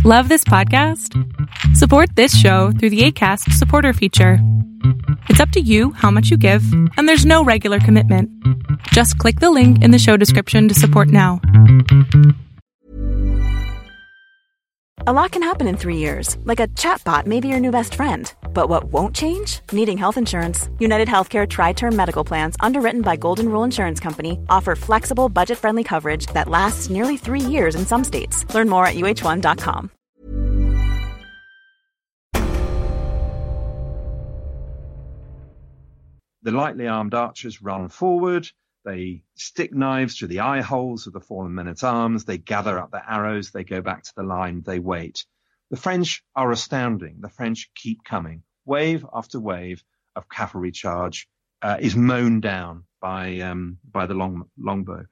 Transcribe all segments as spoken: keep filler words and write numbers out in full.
Love this podcast? Support this show through the Acast supporter feature. It's up to you how much you give, and there's no regular commitment. Just click the link in the show description to support now. A lot can happen in three years, like a chatbot may be your new best friend. But what won't change? Needing health insurance. United Healthcare Tri-Term Medical Plans, underwritten by Golden Rule Insurance Company, offer flexible, budget-friendly coverage that lasts nearly three years in some states. Learn more at U H one dot com. The lightly armed archers run forward. They stick knives through the eye holes of the fallen men-at-arms. They gather up their arrows. They go back to the line. They wait. The French are astounding. The French keep coming. Wave after wave of cavalry charge uh, is mown down by um, by the long longbow.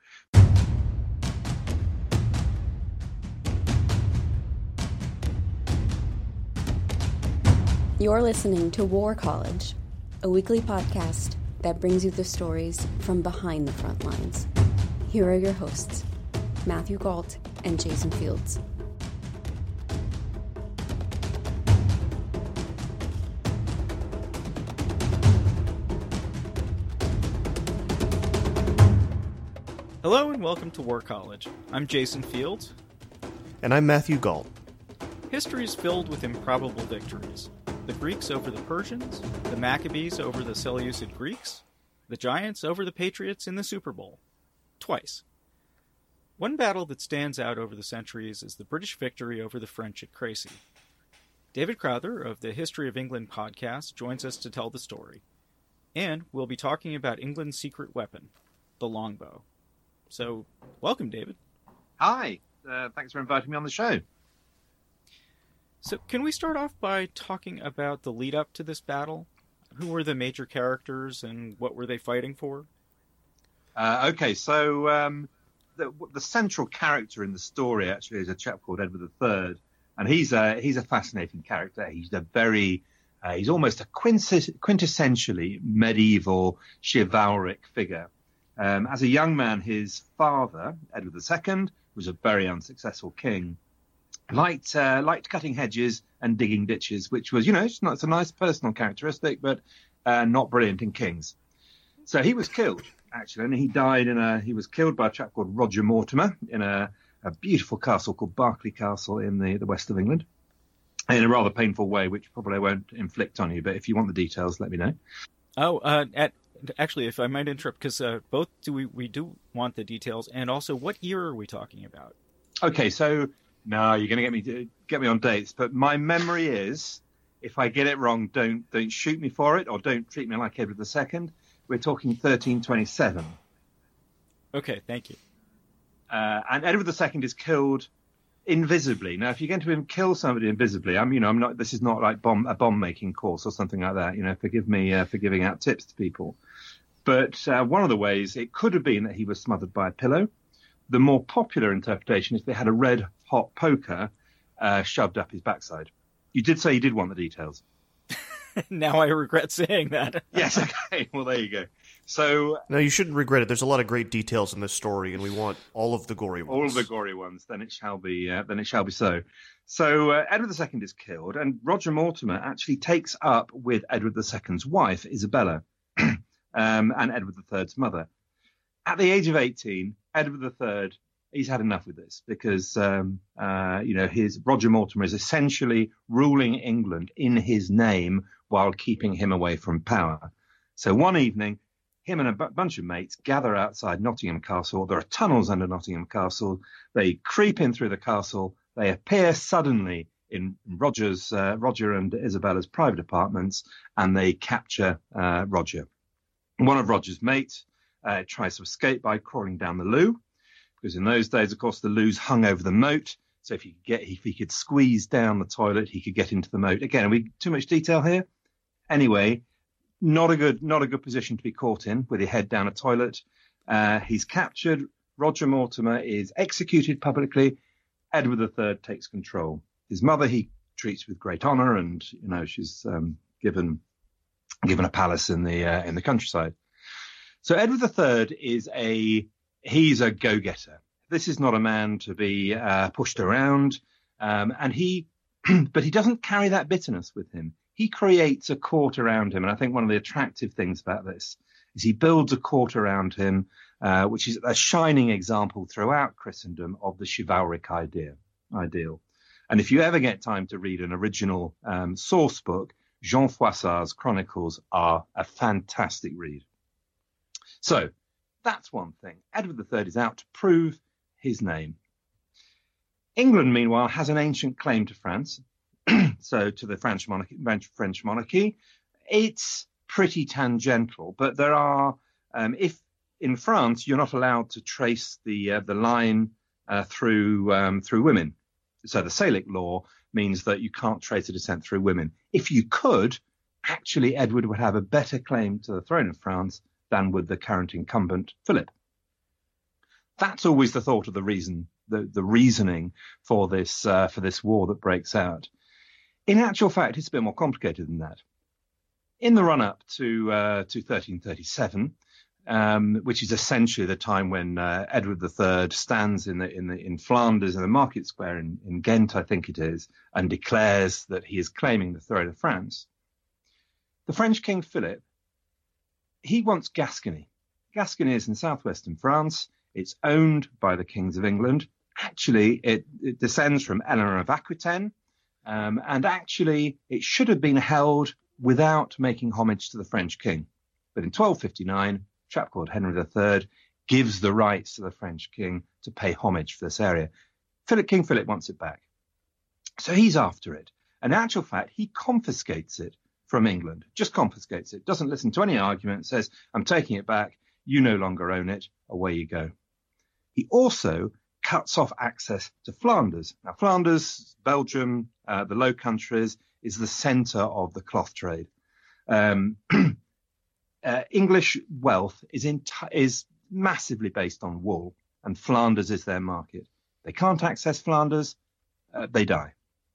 You're listening to War College, a weekly podcast that brings you the stories from behind the front lines. Here are your hosts, Matthew Gault and Jason Fields. Hello and welcome to War College. I'm Jason Fields. And I'm Matthew Gault. History is filled with improbable victories. The Greeks over the Persians, the Maccabees over the Seleucid Greeks, the Giants over the Patriots in the Super Bowl. Twice. One battle that stands out over the centuries is the British victory over the French at Crécy. David Crowther of the History of England podcast joins us to tell the story. And we'll be talking about England's secret weapon, the longbow. So, welcome, David. Hi. Uh, thanks for inviting me on the show. So, can we start off by talking about the lead-up to this battle? Who were the major characters, and what were they fighting for? Uh, okay, so um, the, the central character in the story actually is a chap called Edward the Third, and he's a he's a fascinating character. He's a very uh, he's almost a quintess- quintessentially medieval chivalric figure. Um, as a young man, his father, Edward the Second, was a very unsuccessful king. Liked uh, liked cutting hedges and digging ditches, which was, you know, it's, not, it's a nice personal characteristic, but uh, not brilliant in kings. So he was killed, actually, and he died in a. He was killed by a chap called Roger Mortimer in a, a beautiful castle called Berkeley Castle in the, the west of England, in a rather painful way, which probably I won't inflict on you. But if you want the details, let me know. Oh, uh, at actually, if I might interrupt, because uh, both do we we do want the details, and also what year are we talking about? Okay, so. No, you're going to get me to, get me on dates, but my memory is, if I get it wrong, don't don't shoot me for it, or don't treat me like Edward the Second. We're talking thirteen twenty-seven. Okay, thank you. Uh, and Edward the Second is killed invisibly. Now, if you're going to kill somebody invisibly, I'm, you know, I'm not. This is not like bomb a bomb making course or something like that. You know, forgive me uh, for giving out tips to people. But uh, one of the ways it could have been that he was smothered by a pillow. The more popular interpretation is they had a red hot poker uh, shoved up his backside. You did say you did want the details. Now I regret saying that. Yes, okay. Well, there you go. So no, you shouldn't regret it. There's a lot of great details in this story, and we want all of the gory ones. All of the gory ones. Then it shall be. Uh, then it shall be so. So uh, Edward the Second is killed, and Roger Mortimer actually takes up with Edward the Second's wife, Isabella, um, and Edward the Third's mother. At the age of eighteen, Edward the Third, he's had enough with this because, um, uh, you know, his Roger Mortimer is essentially ruling England in his name while keeping him away from power. So one evening, him and a b- bunch of mates gather outside Nottingham Castle. There are tunnels under Nottingham Castle. They creep in through the castle. They appear suddenly in Roger's, uh, Roger and Isabella's private apartments, and they capture uh, Roger. One of Roger's mates uh, tries to escape by crawling down the loo, because in those days, of course, the loos hung over the moat. So if he could get, if he could squeeze down the toilet, he could get into the moat. Again, are we too much detail here? Anyway, not a good, not a good position to be caught in with your head down a toilet. Uh, he's captured. Roger Mortimer is executed publicly. Edward the Third takes control. His mother he treats with great honour, and you know she's um, given given a palace in the uh, in the countryside. So Edward the Third is a he's a go-getter. This is not a man to be uh, pushed around. Um, and he, but he doesn't carry that bitterness with him. He creates a court around him. And I think one of the attractive things about this is he builds a court around him, uh, which is a shining example throughout Christendom of the chivalric idea, ideal. And if you ever get time to read an original um, source book, Jean Froissart's Chronicles are a fantastic read. So that's one thing. Edward the Third is out to prove his name. England, meanwhile, has an ancient claim to France, so to the French monarchy, French monarchy. It's pretty tangential, but there are, um, if in France, you're not allowed to trace the uh, the line uh, through um, through women. So the Salic law means that you can't trace a descent through women. If you could, actually, Edward would have a better claim to the throne of France than would the current incumbent, Philip. That's always the thought of the reason, the, the reasoning for this uh, for this war that breaks out. In actual fact, it's a bit more complicated than that. In the run-up to uh, to thirteen thirty-seven, um, which is essentially the time when uh, Edward the Third stands in the in the in Flanders in the market square in, in Ghent, I think it is, and declares that he is claiming the throne of France. The French King Philip, he wants Gascony. Gascony is in southwestern France. It's owned by the kings of England. Actually, it, it descends from Eleanor of Aquitaine, um, and actually it should have been held without making homage to the French king. But in twelve fifty-nine, a chap called Henry the Third gives the rights to the French king to pay homage for this area. Philip, King Philip wants it back. So he's after it. In actual fact, he confiscates it from England, just confiscates it, doesn't listen to any argument, says, I'm taking it back, you no longer own it, away you go. He also cuts off access to Flanders. Now, Flanders, Belgium, uh, the Low Countries, is the centre of the cloth trade. Um, uh, English wealth is, in t- is massively based on wool, and Flanders is their market. They can't access Flanders, uh, they die.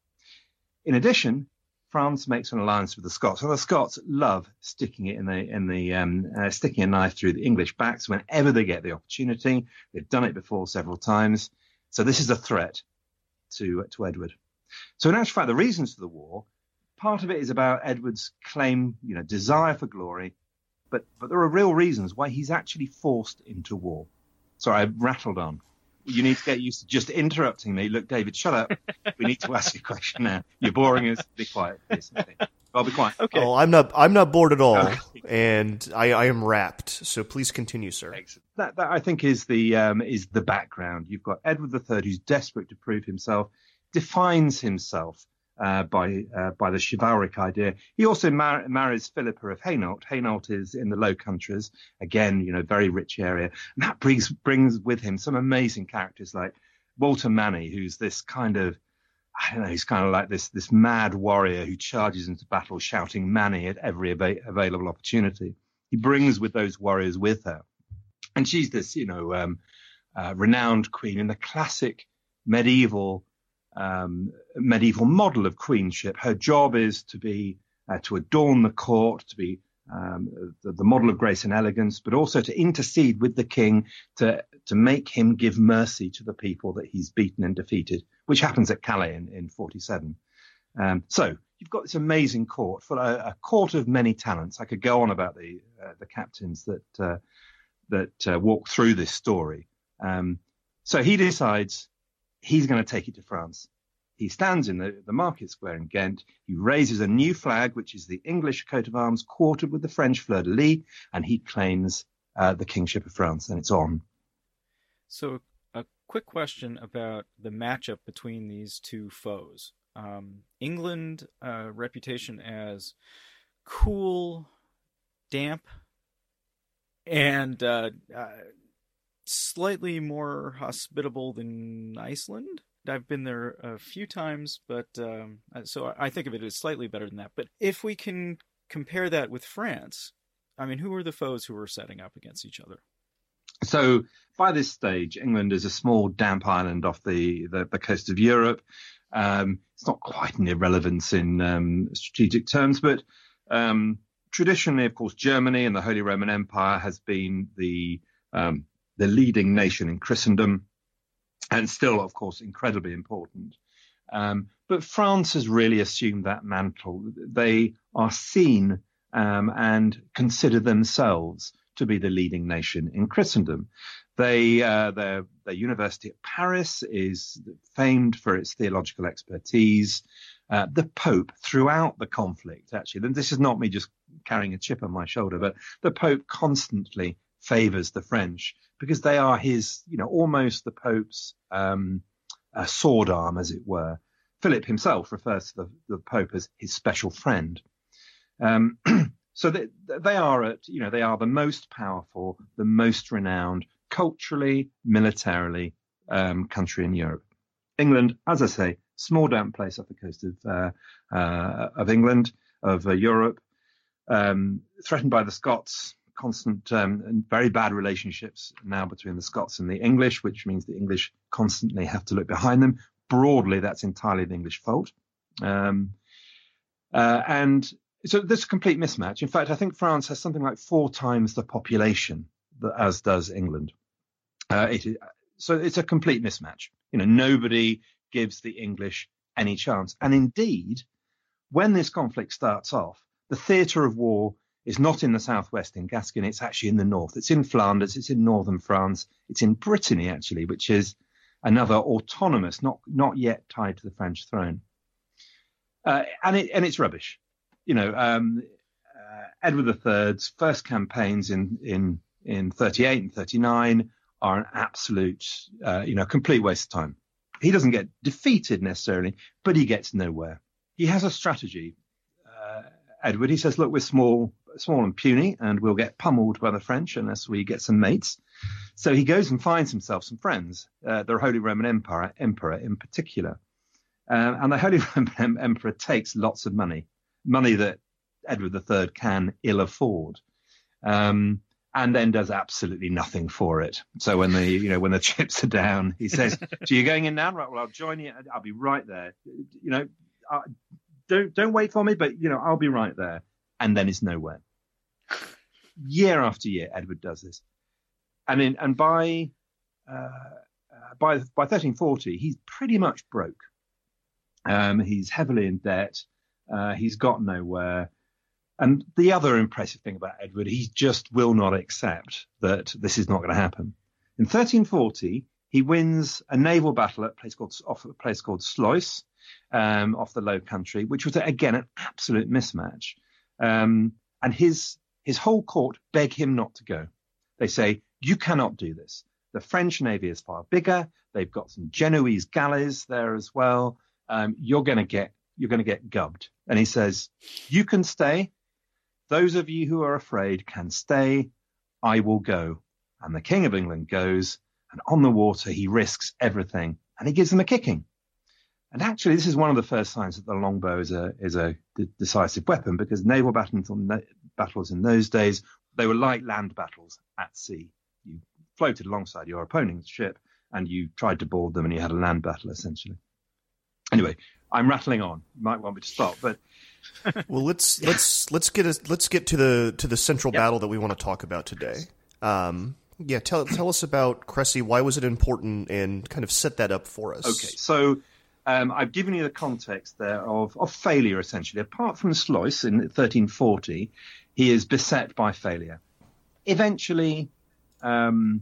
In addition, France makes an alliance with the Scots, and the Scots love sticking it in the in the um, uh, sticking a knife through the English backs whenever they get the opportunity. They've done it before several times, so this is a threat to uh, to Edward. So in actual fact, the reasons for the war, part of it is about Edward's claim, you know, desire for glory, but but there are real reasons why he's actually forced into war. Sorry, I've rattled on. You need to get used to just interrupting me. Look, David, shut up. We need to ask you a question now. You're boring us. Be quiet, please. I'll be quiet. Okay. Oh, I'm not. I'm not bored at all, okay. and I, I am rapt. So please continue, sir. Excellent. That, that I think is the um, is the background. You've got Edward the Third, who's desperate to prove himself, defines himself uh, by uh, by the chivalric idea. He also mar- marries Philippa of Hainault. Hainault is in the Low Countries, again, you know, very rich area, and that brings brings with him some amazing characters like Walter Manny, who's this kind of, I don't know, he's kind of like this this mad warrior who charges into battle shouting Manny at every av- available opportunity. He brings with those warriors with her, and she's this, you know, um, uh, renowned queen in the classic medieval. Um, medieval model of queenship. Her job is to be uh, to adorn the court, to be um, the, the model of grace and elegance, but also to intercede with the king to to make him give mercy to the people that he's beaten and defeated, which happens at Calais in, in forty-seven. Um, so you've got this amazing court, for a, a court of many talents. I could go on about the uh, the captains that uh, that uh, walk through this story. Um, so he decides he's going to take it to France. He stands in the, the market square in Ghent. He raises a new flag, which is the English coat of arms quartered with the French fleur-de-lis, and he claims uh, the kingship of France, and it's on. So a quick question about the matchup between these two foes. Um, England, uh, reputation as cool, damp, and uh, uh, slightly more hospitable than Iceland. I've been there a few times, but um, so I think of it as slightly better than that. But if we can compare that with France, I mean, who are the foes who are setting up against each other? So by this stage, England is a small, damp island off the, the, the coast of Europe. Um, it's not quite an irrelevance in um, strategic terms, but um, traditionally, of course, Germany and the Holy Roman Empire has been the um, the leading nation in Christendom, and still, of course, incredibly important. Um, but France has really assumed that mantle. They are seen um, and consider themselves to be the leading nation in Christendom. They, uh, their, their university at Paris is famed for its theological expertise. Uh, the Pope, throughout the conflict, actually, and this is not me just carrying a chip on my shoulder, but the Pope constantly favors the French because they are his, you know, almost the Pope's um, uh, sword arm, as it were. Philip himself refers to the, the Pope as his special friend. Um, so they, they are at, you know, they are the most powerful, the most renowned, culturally, militarily, um, country in Europe. England, as I say, small damp place off the coast of uh, uh, of England, of uh, Europe, um, threatened by the Scots, constant um, and very bad relationships now between the Scots and the English, which means the English constantly have to look behind them. Broadly, that's entirely the English fault. Um, uh, and so there's a complete mismatch. In fact, I think France has something like four times the population that, as does England. Uh, it, so it's a complete mismatch. You know, nobody gives the English any chance. And indeed, when this conflict starts off, the theatre of war is not in the southwest in Gascony, it's actually in the north. It's in Flanders, it's in northern France, it's in Brittany, actually, which is another autonomous, not not yet tied to the French throne. Uh, and it and it's rubbish. You know, um, uh, Edward the Third's first campaigns in in in thirty-eight and thirty-nine are an absolute, uh, you know, complete waste of time. He doesn't get defeated necessarily, but he gets nowhere. He has a strategy, uh, Edward. He says, look, we're small, small and puny, and we'll get pummeled by the French unless we get some mates. So he goes and finds himself some friends, uh, the Holy Roman Empire, Emperor in particular. Uh, and the Holy Roman Emperor takes lots of money, money that Edward the Third can ill afford. Um, and then does absolutely nothing for it. So when the, you know, when the chips are down, he says, so you're going in now? Right, well, I'll join you. I'll be right there. You know, uh, don't, don't wait for me, but, you know, I'll be right there. And then it's nowhere. Year after year, Edward does this. And in, and by, uh, uh, by, by thirteen forty, he's pretty much broke. Um, he's heavily in debt. Uh, he's got nowhere. And the other impressive thing about Edward, he just will not accept that this is not going to happen. In thirteen forty, he wins a naval battle at a place called, off a place called Sluis, um, off the Low Country, which was, again, an absolute mismatch. Um, and his his whole court beg him not to go. They say, you cannot do this. The French navy is far bigger. They've got some Genoese galleys there as well. Um, you're going to get you're going to get gubbed. And he says, you can stay. Those of you who are afraid can stay. I will go. And the King of England goes, and on the water, he risks everything, and he gives them a kicking. And actually, this is one of the first signs that the longbow is a is a d- decisive weapon, because naval battles, battles in those days, they were like land battles at sea. You floated alongside your opponent's ship, and you tried to board them, and you had a land battle, essentially. Anyway, I'm rattling on. You might want me to stop, but well, let's let's let's get a, let's get to the to the central yep. battle that we want to talk about today. Um, yeah, tell tell us about Crécy. Why was it important, and kind of set that up for us? Okay, so um, I've given you the context there of of failure, essentially. Apart from Sluis in thirteen forty, he is beset by failure. Eventually, um,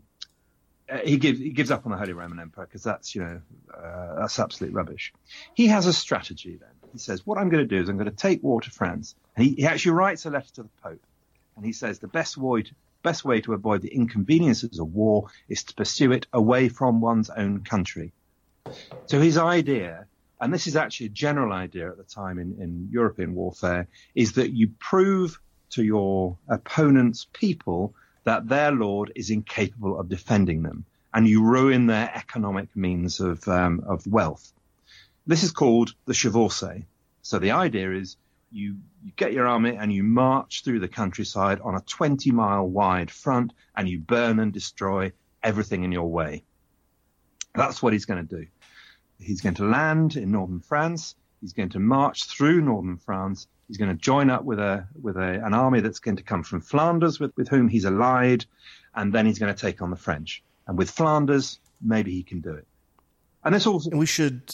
he gives he gives up on the Holy Roman Empire because that's you know uh, that's absolute rubbish. He has a strategy then. He says, what I'm going to do is I'm going to take war to France. And he, he actually writes a letter to the Pope. And he says the best way, to, best way to avoid the inconveniences of war is to pursue it away from one's own country. So his idea, and this is actually a general idea at the time in, in European warfare, is that you prove to your opponent's people that their lord is incapable of defending them. And you ruin their economic means of um, of wealth. This is called the chevauchée. So the idea is you, you get your army and you march through the countryside on a twenty mile wide front and you burn and destroy everything in your way. That's what he's going to do. He's going to land in northern France. He's going to march through northern France. He's going to join up with a with a, an army that's going to come from Flanders, with, with whom he's allied, and then he's going to take on the French. And with Flanders, maybe he can do it. And this also, and we should, yep.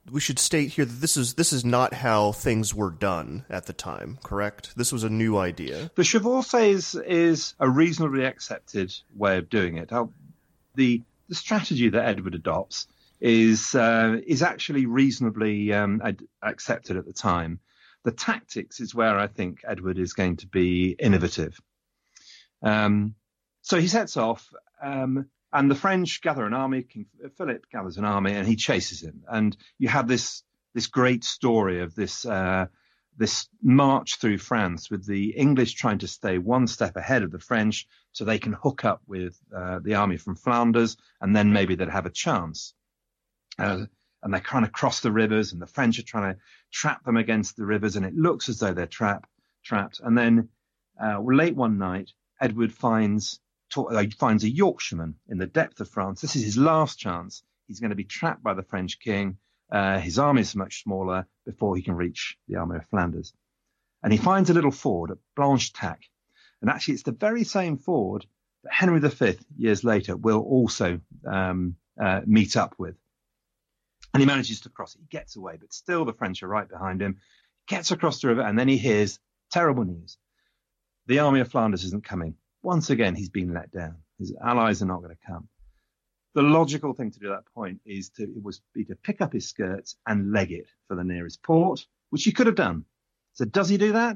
we should state here that this is this is not how things were done at the time, correct? This was a new idea. The chevauchée is, is a reasonably accepted way of doing it. How, the the strategy that Edward adopts is uh, is actually reasonably um, ad- accepted at the time. The tactics is where I think Edward is going to be innovative. Um, so he sets off. Um, And the French gather an army. King Philip gathers an army, and he chases him. And you have this this great story of this uh, this march through France, with the English trying to stay one step ahead of the French, so they can hook up with uh, the army from Flanders, and then maybe they'd have a chance. Uh, and they're trying to cross the rivers, and the French are trying to trap them against the rivers, and it looks as though they're trapped. Trapped. And then uh, late one night, Edward finds. He finds a Yorkshireman in the depth of France. This is his last chance. He's going to be trapped by the French king. Uh, his army is much smaller before he can reach the army of Flanders. And he finds a little ford at Blanchetaque. And actually, it's the very same ford that Henry the Fifth, years later, will also um, uh, meet up with. And he manages to cross it. He gets away, but still the French are right behind him. He gets across the river, and then he hears terrible news. The army of Flanders isn't coming. Once again, he's been let down. His allies are not going to come. The logical thing to do at that point is to it was be to pick up his skirts and leg it for the nearest port, which he could have done. So does he do that?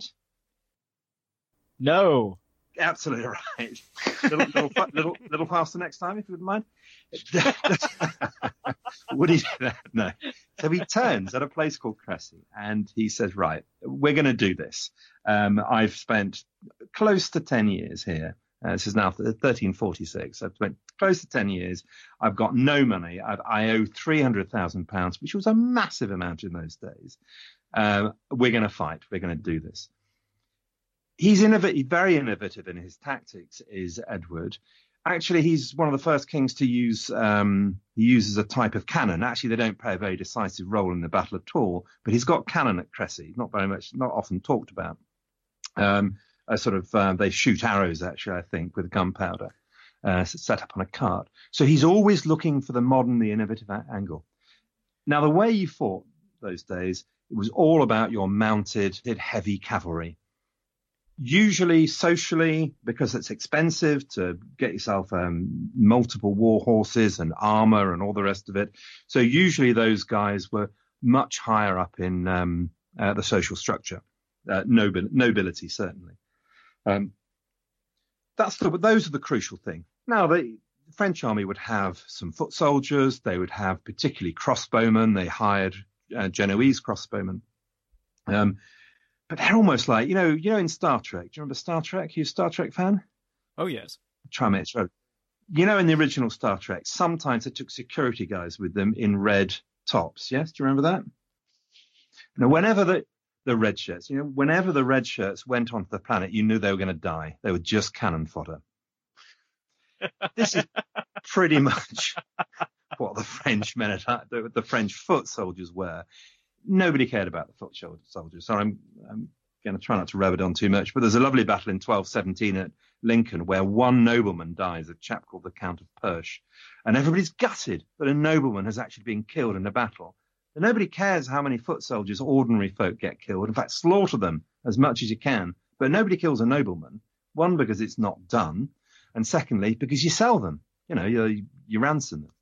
No. Absolutely right. little, little, little, little faster next time, if you wouldn't mind. Would he do that? No. So he turns at a place called Crécy, and he says, right, we're going to do this. Um, I've spent close to ten years here. Uh, this is now thirteen forty-six. I've spent close to ten years. I've got no money. I've, I owe three hundred thousand pounds, which was a massive amount in those days. Uh, we're going to fight. We're going to do this. He's innovative, very innovative in his tactics, is Edward. Actually, he's one of the first kings to use, um, he uses a type of cannon. Actually, they don't play a very decisive role in the battle at all, but he's got cannon at Crécy, not very much, not often talked about. Um, a sort of, uh, they shoot arrows, actually, I think, with gunpowder, uh, set up on a cart. So he's always looking for the modern, the innovative a- angle. Now, the way you fought those days, it was all about your mounted, heavy cavalry. Usually socially, because it's expensive to get yourself um, multiple war horses and armor and all the rest of it. So usually those guys were much higher up in um, uh, the social structure, uh, nobil- nobility certainly. Um, that's the, those are the crucial thing. Now the French army would have some foot soldiers. They would have particularly crossbowmen. They hired uh, Genoese crossbowmen. Um, But they're almost like, you know, you know, in Star Trek. Do you remember Star Trek? You a Star Trek fan? Oh, yes. Try me. You know, in the original Star Trek, sometimes they took security guys with them in red tops. Yes? Do you remember that? Now, whenever the, the red shirts, you know, whenever the red shirts went onto the planet, you knew they were going to die. They were just cannon fodder. This is pretty much what the French men, the, the French foot soldiers were. Nobody cared about the foot soldiers. So I'm, I'm going to try not to rub it on too much. But there's a lovely battle in twelve seventeen at Lincoln where one nobleman dies, a chap called the Count of Perche. And everybody's gutted that a nobleman has actually been killed in a battle. But nobody cares how many foot soldiers, ordinary folk, get killed. In fact, slaughter them as much as you can. But nobody kills a nobleman. One, because it's not done. And secondly, because you sell them. You know, you, you ransom them.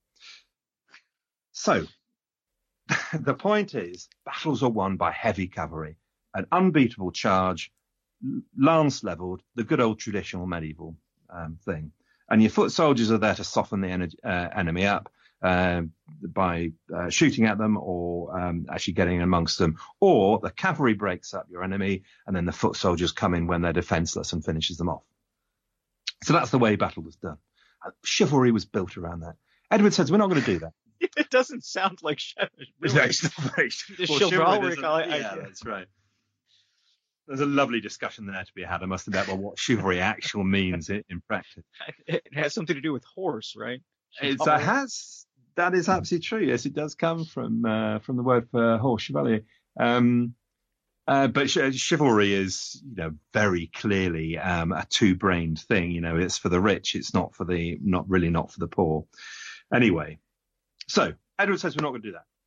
So the point is, battles are won by heavy cavalry, an unbeatable charge, lance leveled, the good old traditional medieval um, thing. And your foot soldiers are there to soften the en- uh, enemy up uh, by uh, shooting at them or um, actually getting amongst them. Or the cavalry breaks up your enemy, and then the foot soldiers come in when they're defenseless and finishes them off. So that's the way battle was done. Uh, chivalry was built around that. Edward says, we're not going to do that. It doesn't sound like chivalry. Really. It's very, the well, chivalric chivalry idea. Yeah, that's right. There's a lovely discussion there to be had, I must admit, about what chivalry actually means in, in practice. It has something to do with horse, right? It's, uh, has that is absolutely true. Yes, it does come from uh, from the word for horse, chevalier. Um, uh, but ch- chivalry is, you know, very clearly um, a two-brained thing. You know, it's for the rich. It's not for the not really not for the poor. Anyway. So Edward says we're not going to do that.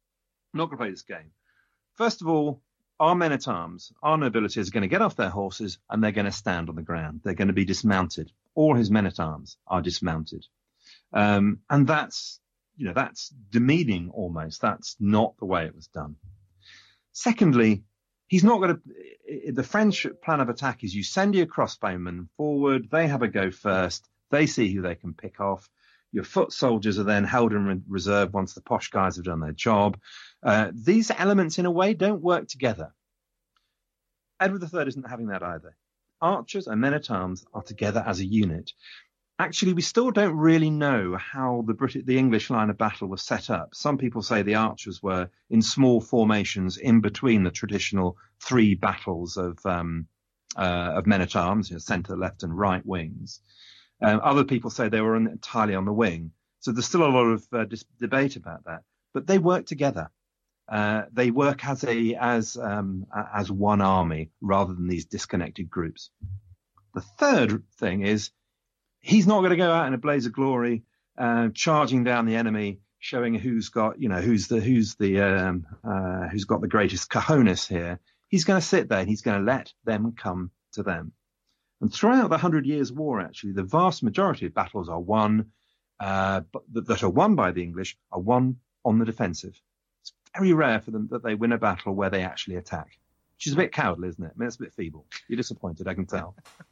I'm not going to play this game. First of all, our men-at-arms, our nobility is going to get off their horses and they're going to stand on the ground. They're going to be dismounted. All his men-at-arms are dismounted. Um, and that's, you know, that's demeaning almost. That's not the way it was done. Secondly, he's not going to, the French plan of attack is you send your crossbowmen forward. They have a go first. They see who they can pick off. Your foot soldiers are then held in reserve once the posh guys have done their job. Uh, these elements, in a way, don't work together. Edward the Third isn't having that either. Archers and men-at-arms are together as a unit. Actually, we still don't really know how the British, the English line of battle was set up. Some people say the archers were in small formations in between the traditional three battles of um, uh, of men-at-arms, you know, centre, left, and right wings. Um, other people say they were entirely on the wing. So there's still a lot of uh, dis- debate about that. But they work together. Uh, they work as a as um, as one army rather than these disconnected groups. The third thing is he's not going to go out in a blaze of glory, uh, charging down the enemy, showing who's got you know who's the who's the um, uh, who's got the greatest cojones here. He's going to sit there and he's going to let them come to them. And throughout the Hundred Years' War, actually, the vast majority of battles are won, uh, but that are won by the English are won on the defensive. It's very rare for them that they win a battle where they actually attack, which is a bit cowardly, isn't it? I mean, it's a bit feeble. You're disappointed, I can tell.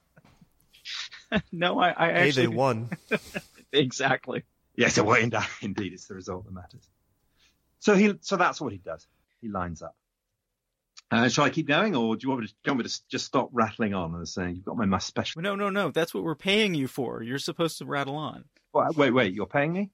No, I, I hey, actually... they won. Exactly. Yes, well, indeed, it's the result that matters. So he, so that's what he does. He lines up. Uh, shall I keep going, or do you want me to, do you want me to just stop rattling on and saying you've got my, my special? No, no, no. That's what we're paying you for. You're supposed to rattle on. Well, wait, wait. You're paying me?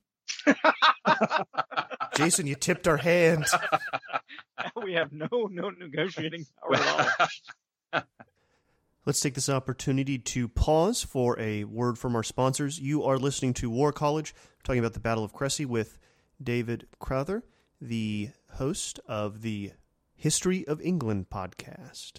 Jason, you tipped our hand. We have no no negotiating power at all. Let's take this opportunity to pause for a word from our sponsors. You are listening to War College, talking about the Battle of Crécy with David Crowther, the host of the History of England podcast.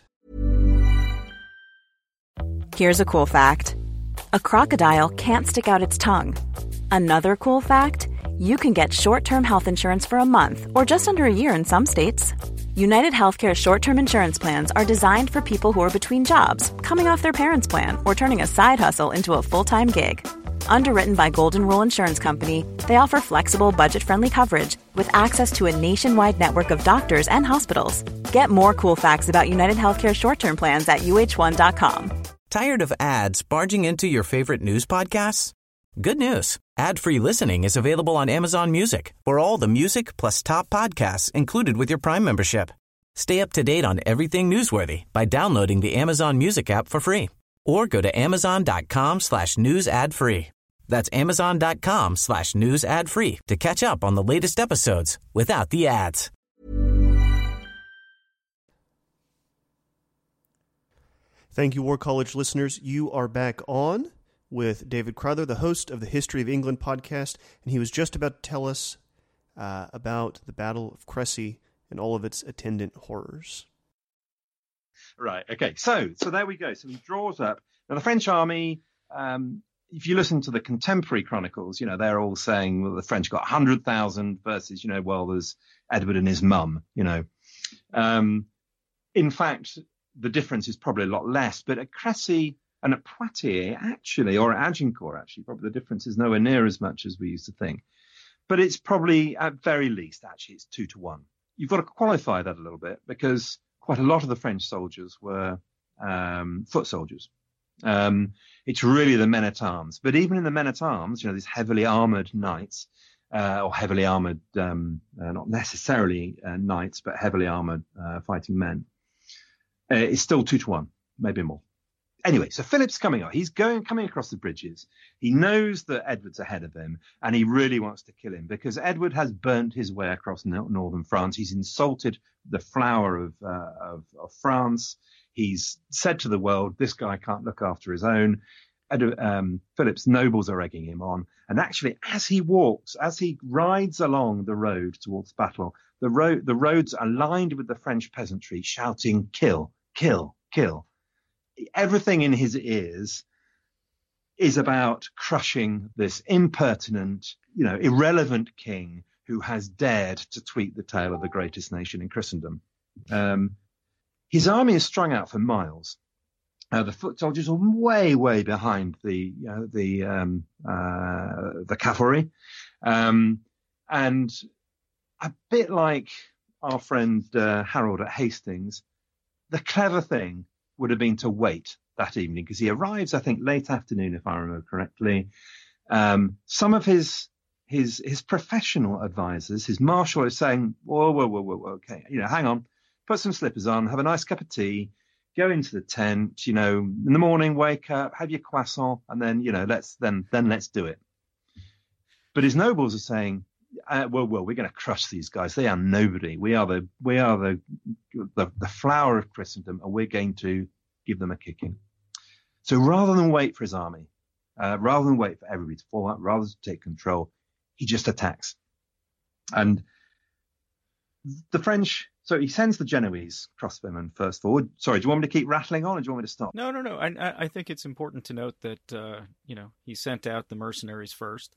Here's a cool fact. A crocodile can't stick out its tongue. Another cool fact, you can get short-term health insurance for a month or just under a year in some states. United Healthcare short-term insurance plans are designed for people who are between jobs, coming off their parents' plan, or turning a side hustle into a full-time gig. Underwritten by Golden Rule Insurance Company, they offer flexible, budget-friendly coverage with access to a nationwide network of doctors and hospitals. Get more cool facts about United Healthcare short-term plans at U H one dot com. Tired of ads barging into your favorite news podcasts? Good news. Ad-free listening is available on Amazon Music for all the music plus top podcasts included with your Prime membership. Stay up to date on everything newsworthy by downloading the Amazon Music app for free or go to amazon.com slash news ad free. That's amazon.com slash news ad free to catch up on the latest episodes without the ads. Thank you, War College listeners. You are back on with David Crowther, the host of the History of England podcast, and he was just about to tell us uh, about the Battle of Crécy and all of its attendant horrors. Right. Okay. So, so there we go. So he draws up. Now, the French army, um, if you listen to the contemporary chronicles, you know, they're all saying, well, the French got one hundred thousand versus, you know, well, there's Edward and his mum, you know. Um, in fact, the difference is probably a lot less. But at Crécy and at Poitiers, actually, or at Agincourt, actually, probably the difference is nowhere near as much as we used to think. But it's probably, at very least, actually, it's two to one. You've got to qualify that a little bit because quite a lot of the French soldiers were um, foot soldiers. Um, it's really the men-at-arms. But even in the men-at-arms, you know, these heavily armoured knights, uh, or heavily armoured, um, uh, not necessarily uh, knights, but heavily armoured uh, fighting men, uh, it's still two to one, maybe more. Anyway, so Philip's coming up. He's going, coming across the bridges. He knows that Edward's ahead of him, and he really wants to kill him because Edward has burnt his way across no- northern France. He's insulted the flower of, uh, of, of France. He's said to the world, this guy can't look after his own. Ed- um, Philip's nobles are egging him on. And actually, as he walks, as he rides along the road towards battle, the road, the roads are lined with the French peasantry shouting, kill, kill, kill. Everything in his ears is about crushing this impertinent, you know, irrelevant king who has dared to tweak the tale of the greatest nation in Christendom. Um, his army is strung out for miles. Uh, the foot soldiers are way, way behind the uh, the um, uh, the cavalry, um, and a bit like our friend uh, Harold at Hastings, the clever thing would have been to wait that evening, because he arrives, I think, late afternoon, if I remember correctly. Um, some of his his his professional advisors, his marshal, is saying, whoa, whoa, whoa, whoa, okay, you know, hang on, put some slippers on, have a nice cup of tea, go into the tent, you know, in the morning, wake up, have your croissant, and then, you know, let's then then let's do it. But his nobles are saying, uh, well, well, we're going to crush these guys. They are nobody. We are the we are the the, the flower of Christendom, and we're going to give them a kicking. So rather than wait for his army, uh, rather than wait for everybody to fall out, rather than take control, he just attacks. And the French, so he sends the Genoese crossbowmen first forward. Sorry, do you want me to keep rattling on, or do you want me to stop? No, no, no. I, I think it's important to note that, uh, you know, he sent out the mercenaries first.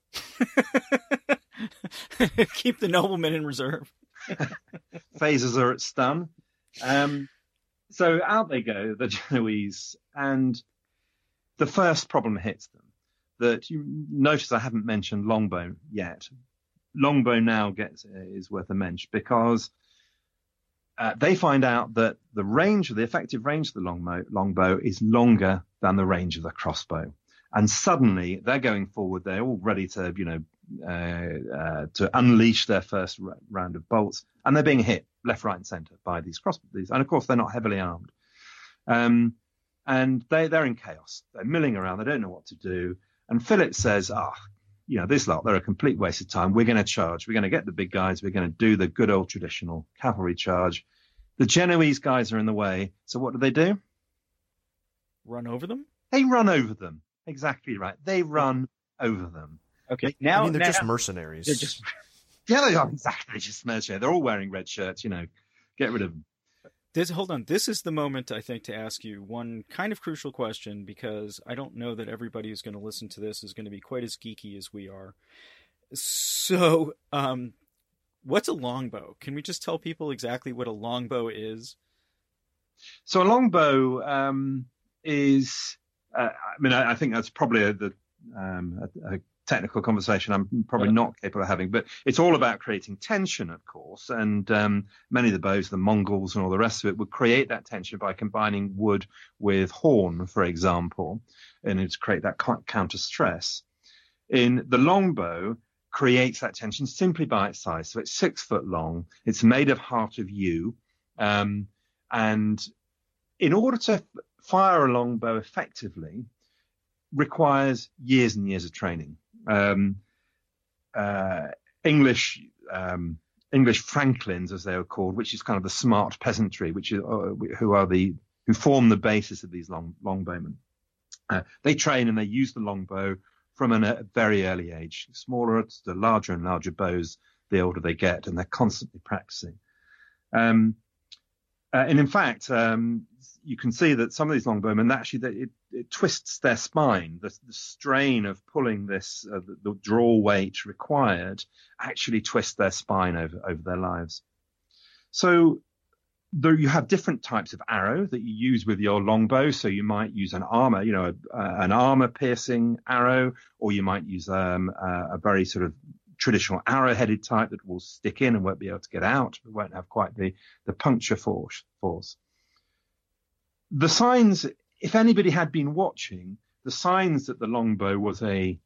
Keep the noblemen in reserve. Phasers are at stun. Um, so out they go, the Genoese, and the first problem hits them. That you notice I haven't mentioned Longbow yet. Longbow now gets is worth a mention, because uh, they find out that the range, the effective range of the longbow, longbow is longer than the range of the crossbow. And suddenly they're going forward. They're all ready to, you know, uh, uh, to unleash their first r- round of bolts, and they're being hit left, right, and centre by these crossbows. And of course, they're not heavily armed. Um, and they they're in chaos. They're milling around. They don't know what to do. And Philip says, ah, oh, you know, this lot, they're a complete waste of time. We're going to charge. We're going to get the big guys. We're going to do the good old traditional cavalry charge. The Genoese guys are in the way. So what do they do? Run over them? They run over them. Exactly right. They run over them. Okay. Now, I mean, they're now, just mercenaries. They're just, yeah, they are exactly just mercenaries. They're all wearing red shirts, you know, get rid of them. This, hold on. This is the moment, I think, to ask you one kind of crucial question, because I don't know that everybody who's going to listen to this is going to be quite as geeky as we are. So, um, what's a longbow? Can we just tell people exactly what a longbow is? So a longbow um, is, uh, I mean, I, I think that's probably a, the, um, a, a technical conversation I'm probably not capable of having, but it's all about creating tension, of course. And um, many of the bows, the Mongols and all the rest of it, would create that tension by combining wood with horn, for example, and it's create that counter stress. In the longbow, creates that tension simply by its size. So it's six foot long. It's made of heart of yew. Um, and in order to fire a longbow effectively, requires years and years of training. Um, uh, English um, English franklins, as they were called, which is kind of the smart peasantry, which is uh, who are the who form the basis of these long longbowmen. Uh, they train and they use the longbow from an, a very early age. Smaller, the larger and larger bows, the older they get, and they're constantly practicing. Um, uh, and in fact, um, you can see that some of these longbowmen actually they, it, it twists their spine. The, the strain of pulling this, uh, the, the draw weight required, actually twists their spine over over their lives. So there you have different types of arrow that you use with your longbow. So you might use an armor, you know, a, a, an armor-piercing arrow, or you might use um, a, a very sort of traditional arrow-headed type that will stick in and won't be able to get out. It won't have quite the, the puncture force. force. The signs, if anybody had been watching, the signs that the longbow was a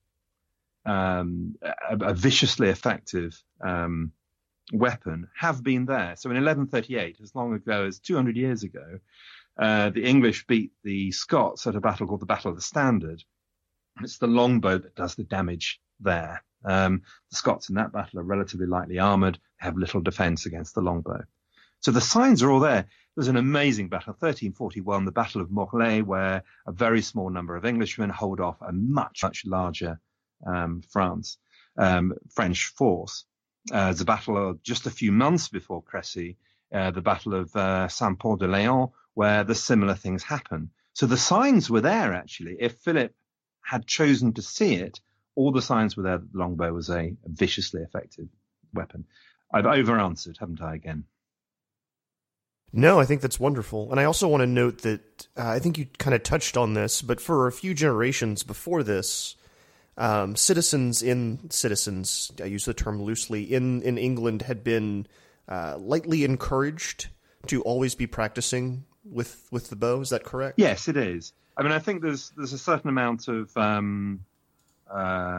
um, a, a viciously effective um, weapon have been there. So in eleven thirty-eight, as long ago as two hundred years ago, uh, the English beat the Scots at a battle called the Battle of the Standard. It's the longbow that does the damage there. Um, the Scots in that battle are relatively lightly armoured, have little defence against the longbow. So the signs are all there. There's an amazing battle, thirteen forty-one, the Battle of Morlaix, where a very small number of Englishmen hold off a much, much larger um, France, um, French force. Uh, the battle of just a few months before Crécy, uh, the Battle of uh, Saint-Pol-de-Léon, where the similar things happen. So the signs were there, actually. If Philip had chosen to see it, all the signs were there that the longbow was a viciously effective weapon. I've over-answered, haven't I, again? No, I think that's wonderful. And I also want to note that uh, I think you kind of touched on this, but for a few generations before this, um, citizens in citizens, I use the term loosely, in, in England had been uh, lightly encouraged to always be practicing with with the bow. Is that correct? Yes, it is. I mean, I think there's there's a certain amount of um, uh,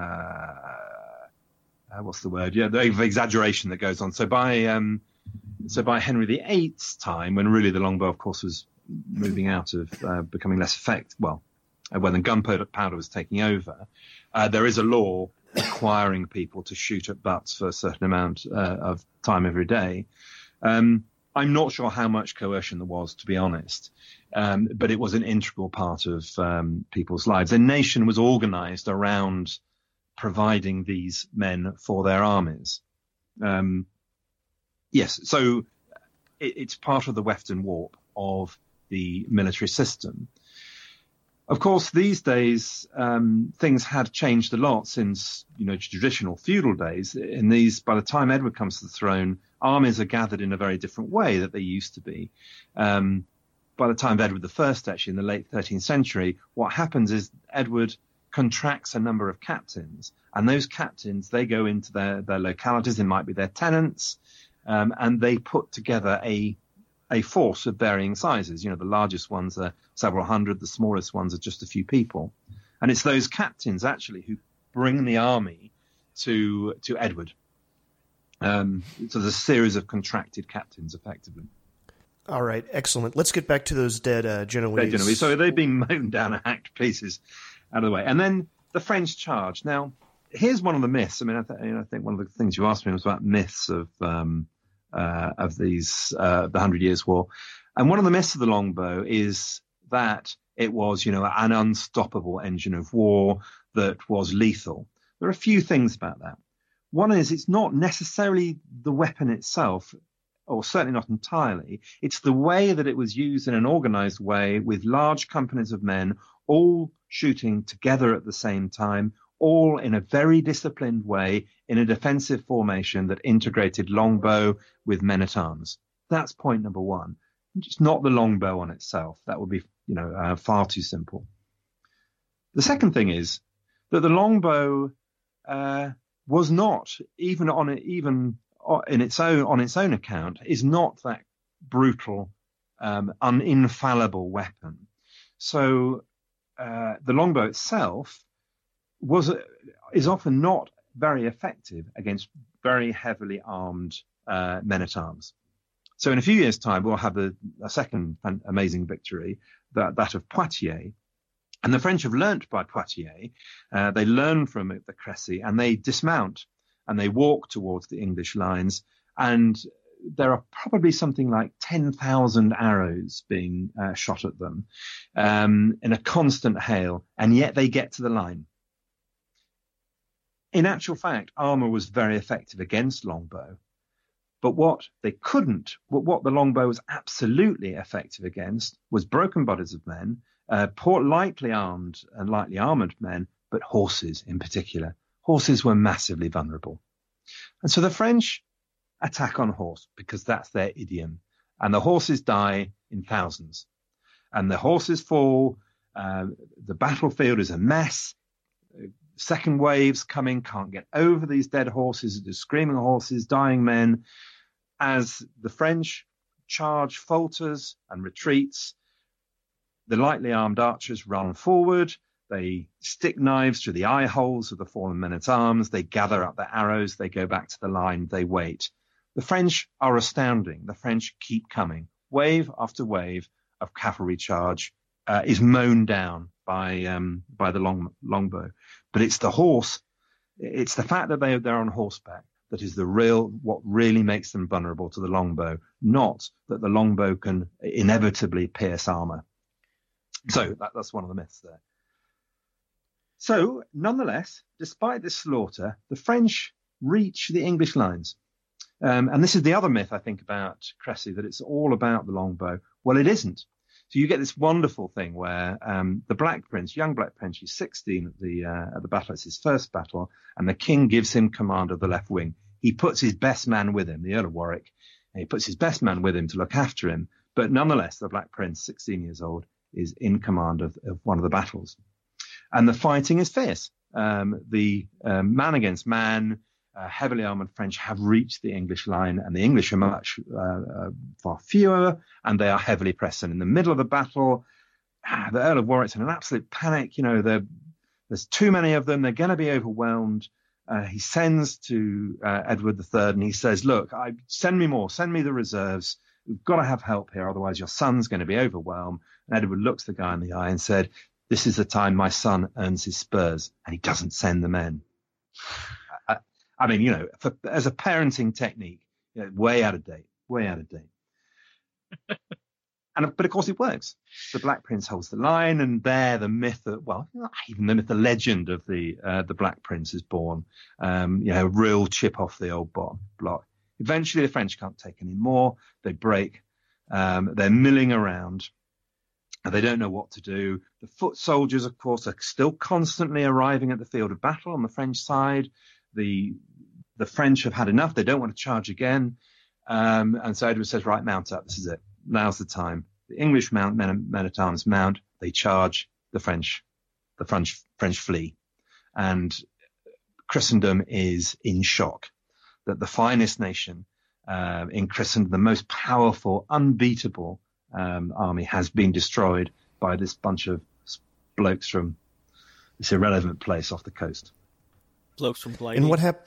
uh, what's the word? Yeah, the exaggeration that goes on. So by um, So by Henry the Eighth's time, when really the longbow, of course, was moving out of uh, becoming less effective, well, uh, when the gunpowder powder was taking over, uh, there is a law requiring people to shoot at butts for a certain amount uh, of time every day. Um, I'm not sure how much coercion there was, to be honest, um, but it was an integral part of um, people's lives. A nation was organized around providing these men for their armies. Um, Yes, so it, it's part of the weft and warp of the military system. Of course, these days, um, things had changed a lot since, you know, traditional feudal days. In these, by the time Edward comes to the throne, armies are gathered in a very different way that they used to be. Um, by the time of Edward the First, actually, in the late thirteenth century, what happens is Edward contracts a number of captains, and those captains, they go into their, their localities. They might be their tenants. Um, and they put together a a force of varying sizes. You know, the largest ones are several hundred, the smallest ones are just a few people. And it's those captains, actually, who bring the army to to Edward. Um, so there's a series of contracted captains, effectively. All right, excellent. Let's get back to those dead uh, Genoese. Dead Genoese. So they've been mown down and hacked to pieces out of the way. And then the French charge. Now, here's one of the myths. I mean, I, th- you know, I think one of the things you asked me was about myths of um, uh, of these uh, the Hundred Years' War, and one of the myths of the longbow is that it was, you know, an unstoppable engine of war that was lethal. There are a few things about that. One is it's not necessarily the weapon itself, or certainly not entirely. It's the way that it was used in an organized way with large companies of men all shooting together at the same time, all in a very disciplined way in a defensive formation that integrated longbow with men-at-arms. That's point number one. It's not the longbow on itself. That would be, you know, uh, far too simple. The second thing is that the longbow uh, was not, even on it, even in its own on its own account, is not that brutal, um, uninfallible weapon. So uh, the longbow itself was is often not very effective against very heavily armed uh, men-at-arms. So in a few years' time, we'll have a, a second amazing victory, that, that of Poitiers. And the French have learnt by Poitiers. Uh, they learn from the Crécy, and they dismount and they walk towards the English lines. And there are probably something like ten thousand arrows being uh, shot at them um, in a constant hail, and yet they get to the line. In actual fact, armour was very effective against longbow. But what they couldn't, what the longbow was absolutely effective against, was broken bodies of men, uh, poor, lightly armed and lightly armoured men, but horses in particular. Horses were massively vulnerable. And so the French attack on horse because that's their idiom. And the horses die in thousands. And the horses fall. Uh, the battlefield is a mess. Second waves coming, can't get over these dead horses, the screaming horses, dying men. As the French charge falters and retreats, the lightly armed archers run forward. They stick knives through the eye holes of the fallen men-at-arms. They gather up their arrows. They go back to the line. They wait. The French are astounding. The French keep coming. Wave after wave of cavalry charge uh, is mown down by um, by the long longbow. But it's the horse. It's the fact that they they're on horseback that is the real, what really makes them vulnerable to the longbow, not that the longbow can inevitably pierce armor. So that, that's one of the myths there. So nonetheless, despite this slaughter, the French reach the English lines. Um, and this is the other myth, I think, about Crécy, that it's all about the longbow. Well, it isn't. So you get this wonderful thing where um, the Black Prince, young Black Prince, he's sixteen at the uh, at the battle. It's his first battle, and the king gives him command of the left wing. He puts his best man with him, the Earl of Warwick, and he puts his best man with him to look after him. But nonetheless, the Black Prince, sixteen years old, is in command of, of one of the battles. And the fighting is fierce. Um, the um, man against man, uh, heavily armored French have reached the English line, and the English are much uh, uh, far fewer, and they are heavily pressed. And in the middle of the battle, ah, the Earl of Warwick's in an absolute panic. You know, there's too many of them. They're going to be overwhelmed. Uh, he sends to uh, Edward the Third, and he says, look, I, send me more, send me the reserves. We've got to have help here, otherwise your son's going to be overwhelmed. And Edward looks the guy in the eye and said, this is the time my son earns his spurs, and he doesn't send the men. I, I mean, you know, for, as a parenting technique, you know, way out of date, way out of date. And but of course it works. The Black Prince holds the line, and there the myth of, well, not even the myth, the legend of the uh, the Black Prince is born. Um, you know, real chip off the old block. Eventually, the French can't take any more. They break. Um, they're milling around. And they don't know what to do. The foot soldiers, of course, are still constantly arriving at the field of battle on the French side. The the French have had enough. They don't want to charge again. Um, and so Edward says, right, mount up. This is it. Now's the time. The English mount, men, men at arms mount. They charge. The French, the French, French flee. And Christendom is in shock that the finest nation uh, in Christendom, the most powerful, unbeatable um, army, has been destroyed by this bunch of blokes from this irrelevant place off the coast. Blokes from Blighty. And what happened?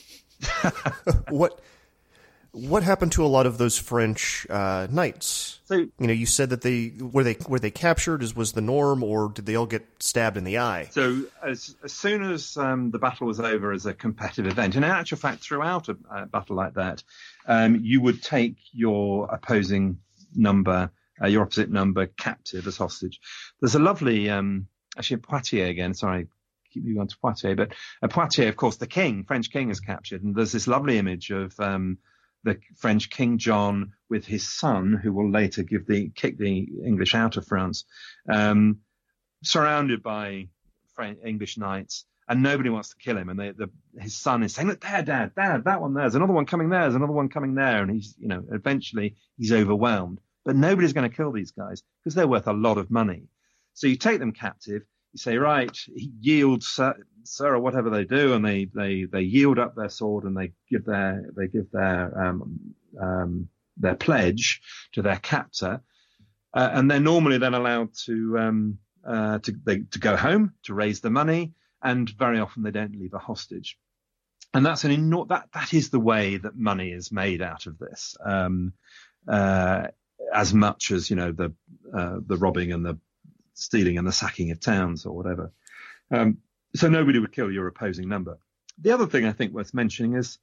what what happened to a lot of those French uh, knights? So, you know, you said that they were they were they captured, as was the norm, or did they all get stabbed in the eye? So as as soon as um, the battle was over as a competitive event, and in actual fact, throughout a, a battle like that, um, you would take your opposing number, uh, your opposite number, captive as hostage. There's a lovely, um, actually Poitiers again. Sorry, keep you going to Poitiers, but at Poitiers, of course, the king, French king, is captured, and there's this lovely image of um, the French King John with his son, who will later give the kick the English out of France, um, surrounded by French, English knights, and nobody wants to kill him. And they, the, his son is saying, "Look there, Dad, Dad, that one there's another one coming there, there's another one coming there," and he's, you know, eventually he's overwhelmed. But nobody's going to kill these guys because they're worth a lot of money. So you take them captive. You say, right, he yields, sir, sir, or whatever they do, and they, they, they yield up their sword, and they give their they give their um, um, their pledge to their captor, uh, and they're normally then allowed to um, uh, to they, to go home to raise the money, and very often they don't leave a hostage, and that's an enor- that that is the way that money is made out of this, um, uh, as much as, you know, the uh, the robbing and the stealing and the sacking of towns or whatever. Um, so nobody would kill your opposing number. The other thing I think worth mentioning is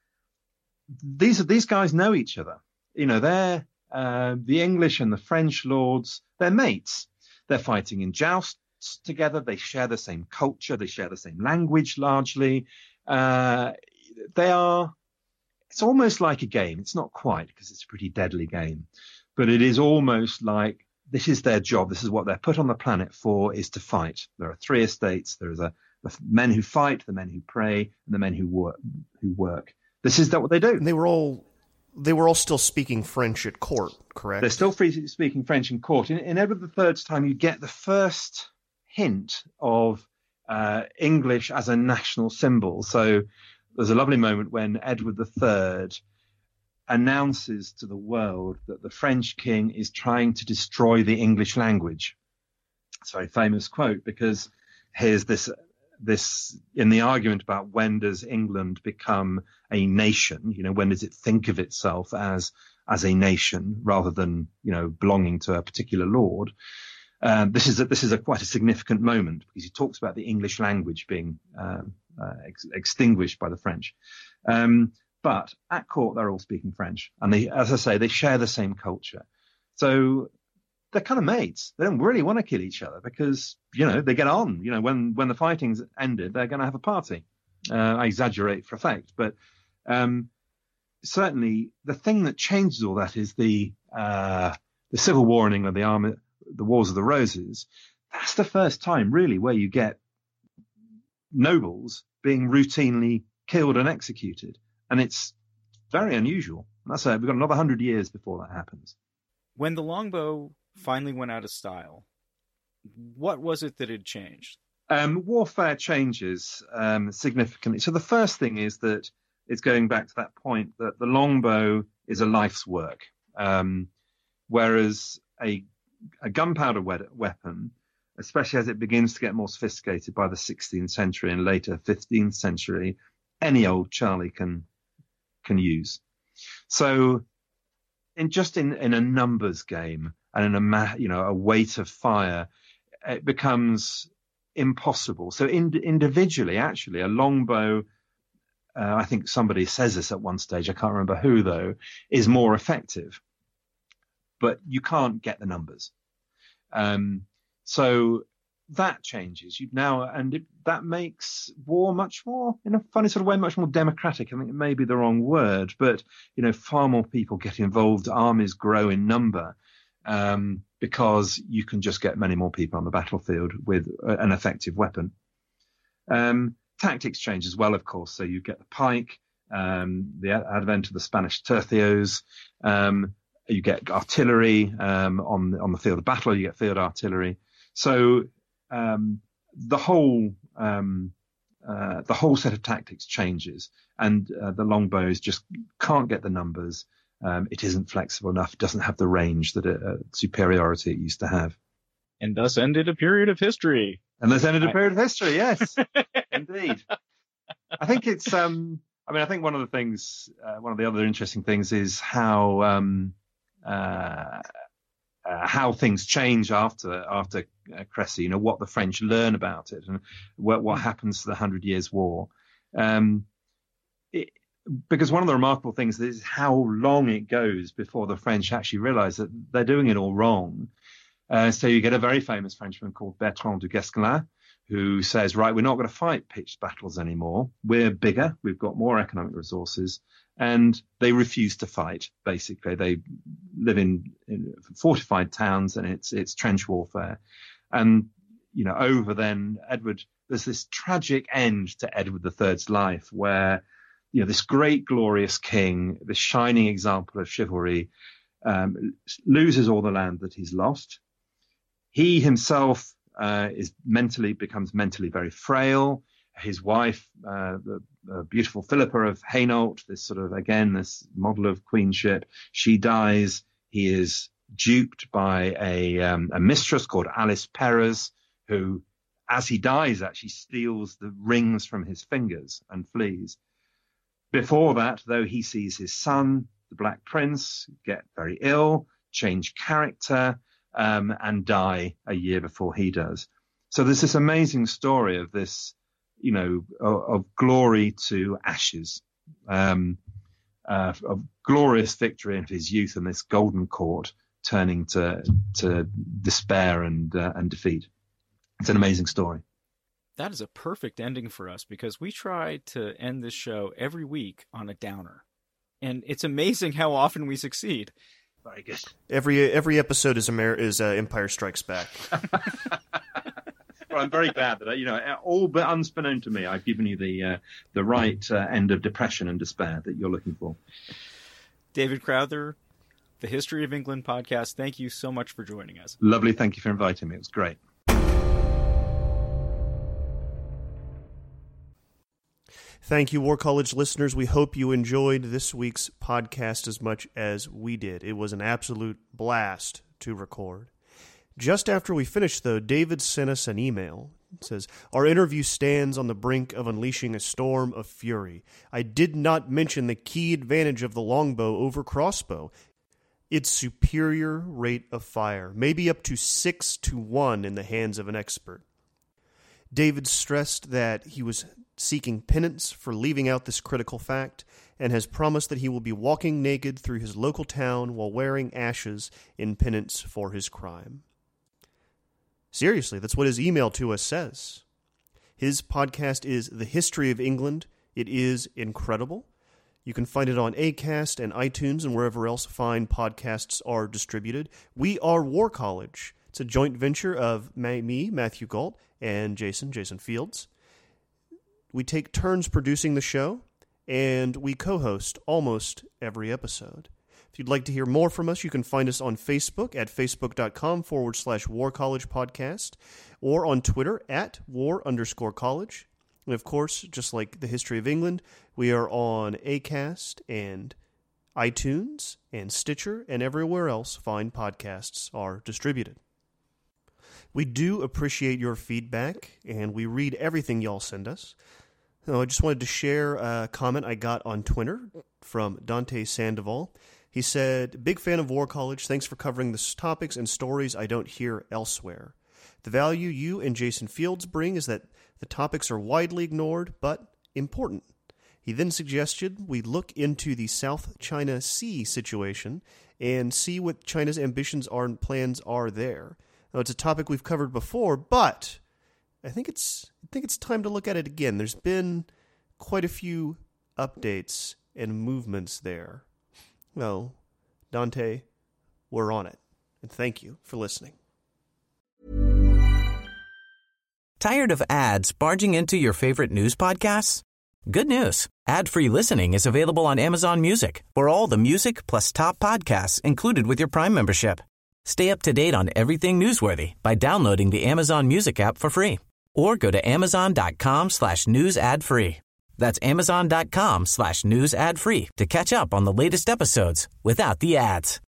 these these guys know each other. You know, they're uh, the English and the French lords. They're mates. They're fighting in jousts together. They share the same culture. They share the same language largely. Uh, they are. It's almost like a game. It's not quite, because it's a pretty deadly game, but it is almost like this is their job. This is what they're put on the planet for, is to fight. There are three estates. There is a the men who fight, the men who pray, and the men who work. Who work. This is that what they do. And they were all they were all still speaking French at court, correct? They're still free speaking French in court. In, in Edward the Third's time, you get the first hint of uh, English as a national symbol. So there's a lovely moment when Edward the Third announces to the world that the French king is trying to destroy the English language. It's a very famous quote, because here's this, this in the argument about when does England become a nation? You know, when does it think of itself as, as a nation rather than, you know, belonging to a particular lord? Um, this is a, this is a quite a significant moment, because he talks about the English language being um, uh, ex- extinguished by the French. Um, But at court, they're all speaking French. And they, as I say, they share the same culture. So they're kind of mates. They don't really want to kill each other because, you know, they get on. You know, when, when the fighting's ended, they're going to have a party. Uh, I exaggerate for effect. But um, certainly the thing that changes all that is the uh, the Civil War in England, the, army, the Wars of the Roses. That's the first time, really, where you get nobles being routinely killed and executed. And it's very unusual. That's it. We've got another hundred years before that happens. When the longbow finally went out of style, what was it that had changed? Um, warfare changes um, significantly. So the first thing is that it's going back to that point that the longbow is a life's work, um, whereas a, a gunpowder we- weapon, especially as it begins to get more sophisticated by the sixteenth century and later fifteenth century, any old Charlie can can use. So, in just in, in a numbers game and in a ma- you know a weight of fire, it becomes impossible. So, in, individually, actually, a longbow, uh, I think somebody says this at one stage, I can't remember who though, is more effective, but you can't get the numbers. Um, so that changes. You now, and it, that makes war much more, in a funny sort of way, much more democratic. I think it may be the wrong word, but you know, far more people get involved. Armies grow in number um, because you can just get many more people on the battlefield with an effective weapon. Um, tactics change as well, of course. So you get the pike, um, the advent of the Spanish tercios. Um, you get artillery um, on on the field of battle. You get field artillery. So um, the whole um, uh, the whole set of tactics changes, and uh, the longbows just can't get the numbers. Um, it isn't flexible enough. It doesn't have the range that it, uh, superiority it used to have. And thus ended a period of history. And thus ended a period of history. Yes, indeed. I think it's. Um, I mean, I think one of the things, uh, one of the other interesting things, is how. Um, uh, Uh, how things change after after uh, Crécy, you know, what the French learn about it and what, what happens to the Hundred Years' War. Um, it, because one of the remarkable things is how long it goes before the French actually realize that they're doing it all wrong. Uh, so you get a very famous Frenchman called Bertrand du Guesclin, who says, right, we're not going to fight pitched battles anymore. We're bigger. We've got more economic resources. And they refuse to fight, basically. They live in, in fortified towns, and it's it's trench warfare. And, you know, over then, Edward, there's this tragic end to Edward the Third's life where, you know, this great, glorious king, this shining example of chivalry, um, loses all the land that he's lost. He himself uh, is mentally, becomes mentally very frail. His wife, uh, the uh, beautiful Philippa of Hainault, this sort of, again, this model of queenship, she dies. He is duped by a, um, a mistress called Alice Perrers, who, as he dies, actually steals the rings from his fingers and flees. Before that, though, he sees his son, the Black Prince, get very ill, change character, um, and die a year before he does. So there's this amazing story of this, you know, of, of glory to ashes, um, uh, of glorious victory of his youth and this golden court turning to to despair and uh, and defeat. It's an amazing story. That is a perfect ending for us, because we try to end this show every week on a downer, and it's amazing how often we succeed. Very good. Every every episode is Amer- is uh, Empire Strikes Back. Well, I'm very glad that, you know, all but unbeknown to me, I've given you the uh, the right uh, end of depression and despair that you're looking for. David Crowther, the History of England podcast, thank you so much for joining us. Lovely. Thank you for inviting me. It was great. Thank you, War College listeners. We hope you enjoyed this week's podcast as much as we did. It was an absolute blast to record. Just after we finished, though, David sent us an email. It says, our interview stands on the brink of unleashing a storm of fury. I did not mention the key advantage of the longbow over crossbow. Its superior rate of fire, maybe up to six to one in the hands of an expert. David stressed that he was seeking penance for leaving out this critical fact, and has promised that he will be walking naked through his local town while wearing ashes in penance for his crime. Seriously, that's what his email to us says. His podcast is The History of England. It is incredible. You can find it on Acast and iTunes and wherever else fine podcasts are distributed. We are War College. It's a joint venture of me, Matthew Gault, and Jason, Jason Fields. We take turns producing the show, and we co-host almost every episode. If you'd like to hear more from us, you can find us on Facebook at facebook.com forward slash War College Podcast, or on Twitter at war underscore college. And of course, just like the history of England, we are on Acast and iTunes and Stitcher and everywhere else fine podcasts are distributed. We do appreciate your feedback, and we read everything y'all send us. So I just wanted to share a comment I got on Twitter from Dante Sandoval. He said, "Big fan of War College. Thanks for covering the topics and stories I don't hear elsewhere. The value you and Jason Fields bring is that the topics are widely ignored, but important." He then suggested we look into the South China Sea situation and see what China's ambitions are and plans are there. Now, it's a topic we've covered before, but I think it's I think it's time to look at it again. There's been quite a few updates and movements there. Well, Dante, we're on it, and thank you for listening. Tired of ads barging into your favorite news podcasts? Good news. Ad-free listening is available on Amazon Music for all the music plus top podcasts included with your Prime membership. Stay up to date on everything newsworthy by downloading the Amazon Music app for free, or go to amazon.com slash news ad free. That's amazon.com slash news ad free to catch up on the latest episodes without the ads.